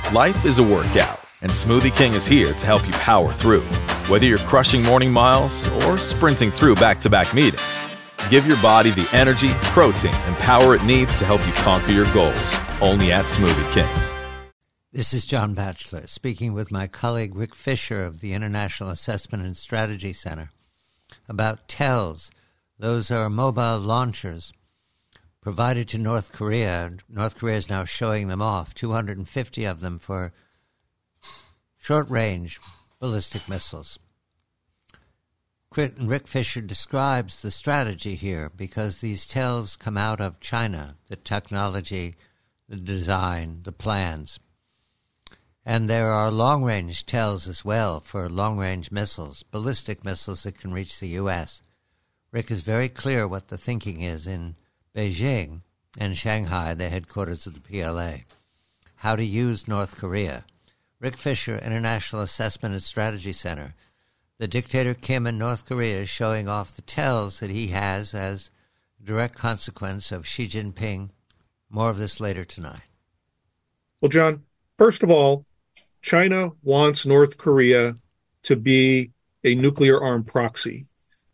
Life is a workout, and Smoothie King is here to help you power through. Whether you're crushing morning miles or sprinting through back-to-back meetings, give your body the energy, protein, and power it needs to help you conquer your goals. Only at Smoothie King. This is John Batchelor speaking with my colleague Rick Fisher of the International Assessment and Strategy Center about TELS. Those are mobile launchers provided to North Korea. North Korea is now showing them off, 250 of them for short-range ballistic missiles. Rick Fisher describes the strategy here because these TELs come out of China, the technology, the design, the plans. And there are long-range TELs as well for long-range missiles, ballistic missiles that can reach the U.S. Rick is very clear what the thinking is in Beijing and Shanghai, the headquarters of the PLA, how to use North Korea. Rick Fisher, International Assessment and Strategy Center. The dictator Kim in North Korea is showing off the TELs that he has as a direct consequence of Xi Jinping. More of this later tonight. Well, John, first of all, China wants North Korea to be a nuclear-armed proxy.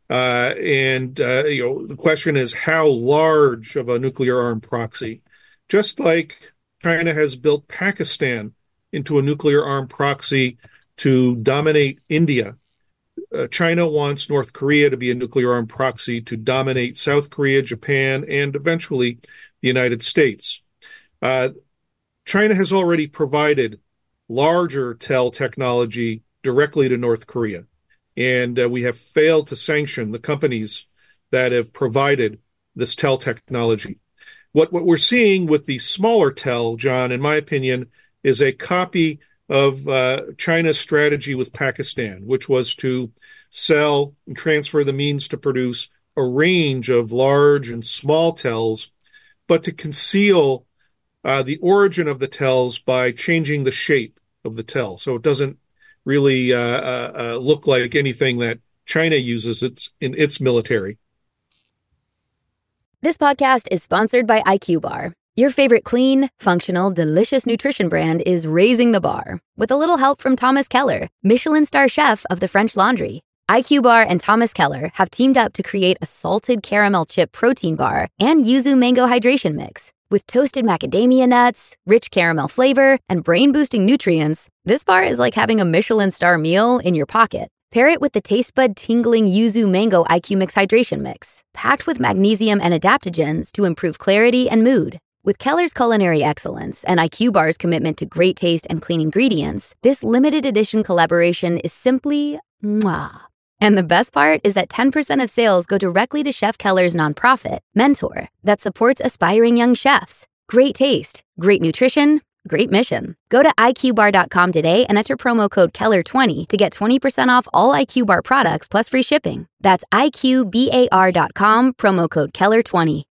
The question is how large of a nuclear-armed proxy? Just like China has built Pakistan into a nuclear-armed proxy to dominate India, China wants North Korea to be a nuclear-armed proxy to dominate South Korea, Japan, and eventually the United States. China has already provided larger TEL technology directly to North Korea. And we have failed to sanction the companies that have provided this TEL technology. What we're seeing with the smaller TEL, John, in my opinion, is a copy of China's strategy with Pakistan, which was to sell and transfer the means to produce a range of large and small TELs, but to conceal the origin of the TELs by changing the shape of the TEL. So it doesn't really look like anything that China uses in its military. This podcast is sponsored by IQ Bar. Your favorite clean, functional, delicious nutrition brand is raising the bar with a little help from Thomas Keller, Michelin star chef of the French Laundry. IQ Bar and Thomas Keller have teamed up to create a salted caramel chip protein bar and yuzu mango hydration mix. With toasted macadamia nuts, rich caramel flavor, and brain-boosting nutrients, this bar is like having a Michelin star meal in your pocket. Pair it with the taste bud-tingling yuzu mango IQ Mix hydration mix, packed with magnesium and adaptogens to improve clarity and mood. With Keller's culinary excellence and IQ Bar's commitment to great taste and clean ingredients, this limited edition collaboration is simply mwah. And the best part is that 10% of sales go directly to Chef Keller's nonprofit, Mentor, that supports aspiring young chefs. Great taste, great nutrition, great mission. Go to IQBar.com today and enter promo code Keller20 to get 20% off all IQ Bar products plus free shipping. That's IQBAR.com, promo code Keller20.